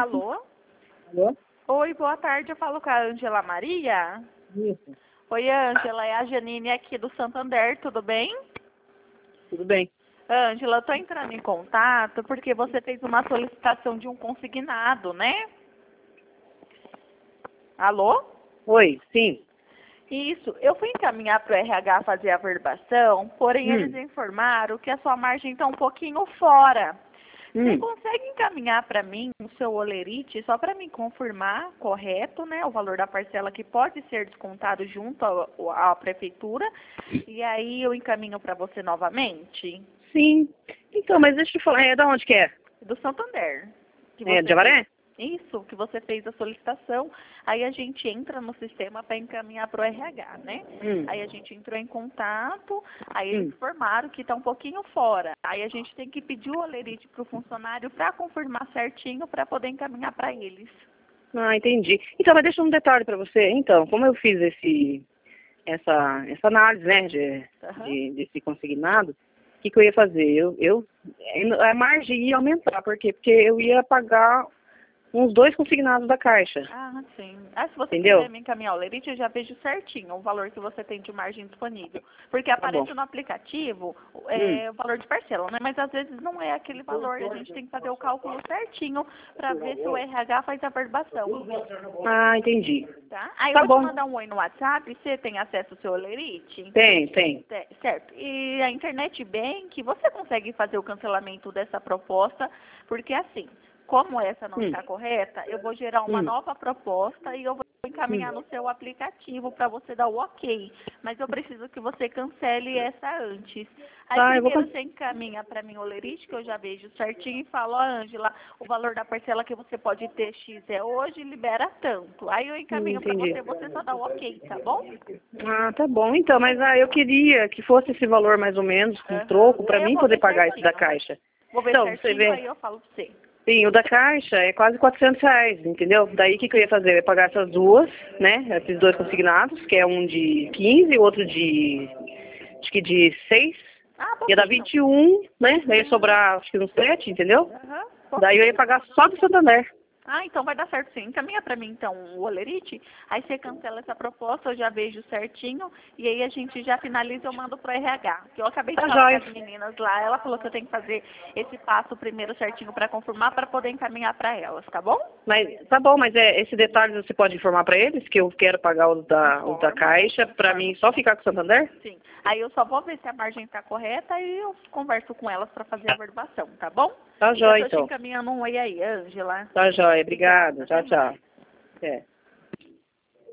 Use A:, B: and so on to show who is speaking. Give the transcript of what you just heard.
A: Alô?
B: Alô?
A: Oi, boa tarde. Eu falo com a Ângela Maria.
B: Isso,
A: Oi, Ângela. É a Janine aqui do Santander. Tudo bem?
B: tudo bem.
A: Ângela, eu tô entrando em contato porque você fez uma solicitação de um consignado, né? Alô?
B: Oi, sim.
A: Isso. Eu fui encaminhar para o RH fazer a averbação, porém eles
B: Hum,
A: informaram que a sua margem está um pouquinho fora. Você
B: hum.
A: consegue encaminhar para mim o seu olerite, só para me confirmar, correto, né, o valor da parcela que pode ser descontado junto à prefeitura, e aí eu encaminho para você novamente?
B: Sim. Então, mas deixa eu te falar, da onde que é?
A: Do Santander. Que
B: É de
A: você fez.
B: Avaré?
A: Isso, que você fez a solicitação, aí a gente entra no sistema para encaminhar para o RH, né?
B: Hum,
A: Aí a gente entrou em contato, aí eles
B: hum.
A: informaram que está um pouquinho fora. Aí a gente tem que pedir o olerite para o funcionário para confirmar certinho para poder encaminhar para eles.
B: Ah, entendi. Então, mas deixa um detalhe para você. Então, como eu fiz essa análise, né,
A: Aham.
B: desse consignado, o que eu ia fazer? A margem ia aumentar, por quê? Porque eu ia pagar uns 2 consignados da Caixa,
A: Ah, sim. Ah, se você quiser
B: entendeu?
A: me encaminhar o lerite, eu já vejo certinho o valor que você tem de margem disponível. Porque
B: Tá bom.
A: aparece no aplicativo
B: Hum.
A: o valor de parcela, né? Mas às vezes não é aquele valor e a gente tem que fazer o cálculo certinho para ver se o RH faz a averbação.
B: Ah, entendi.
A: Tá? Aí eu
B: Tá
A: vou te
B: bom.
A: mandar um oi no WhatsApp, você tem acesso ao seu lerite?
B: Tem.
A: Certo. E a Internet Bank, você consegue fazer o cancelamento dessa proposta, porque assim, como essa não
B: Hum,
A: está correta, eu vou gerar uma
B: hum,
A: nova proposta e eu vou
B: hum.
A: encaminhar no seu aplicativo para você dar o ok. Mas eu preciso que você cancele essa antes. Aí
B: Tá, eu vou...
A: primeiro você encaminha para mim o lerite, que eu já vejo certinho, e falo, ó, Ângela, o valor da parcela que você pode ter X é hoje, libera tanto. Aí eu encaminho para
B: Entendi.
A: você só dá o ok, tá bom?
B: Ah, tá bom. Então, mas eu queria que fosse esse valor mais ou menos, com
A: Aham.
B: troco, para
A: Eu
B: mim
A: vou
B: poder
A: ver
B: pagar esse da
A: certinho.
B: Caixa.
A: Vou ver
B: Então, você
A: certinho,
B: vê.
A: aí eu falo pra você.
B: Sim, o da Caixa é quase R$ 400, entendeu? Daí o que eu ia fazer? Eu ia pagar essas duas, né? Esses 2 consignados, que é um de 15 e o outro acho que de 6.
A: Ah,
B: Ia dar
A: pouquinho.
B: 21, né? Daí ia sobrar, acho que uns 7, entendeu?
A: Aham,
B: Daí eu ia
A: pouquinho.
B: pagar só do Santander.
A: Ah, então vai dar certo sim. Encaminha pra mim então o olerite, aí você cancela essa proposta, eu já vejo certinho, e aí a gente já finaliza, eu mando pro RH. Que eu acabei de
B: Tá
A: falar com
B: jóia.
A: as meninas lá, ela falou que eu tenho que fazer esse passo primeiro certinho pra confirmar, pra poder encaminhar pra elas, tá bom?
B: Mas tá bom, mas esse detalhe você pode informar para eles que eu quero pagar os da
A: Informo,
B: Caixa para
A: informo
B: mim só
A: sim.
B: ficar com o Santander?
A: Sim. Aí eu só vou ver se a margem tá correta e eu converso com elas pra fazer a averbação, tá bom?
B: Tá
A: E já
B: jóia
A: tô te
B: então.
A: encaminhando um oi aí, Ângela.
B: Tá jóia,
A: Obrigada,
B: obrigada.
A: até
B: Tchau,
A: mais.
B: tchau. É.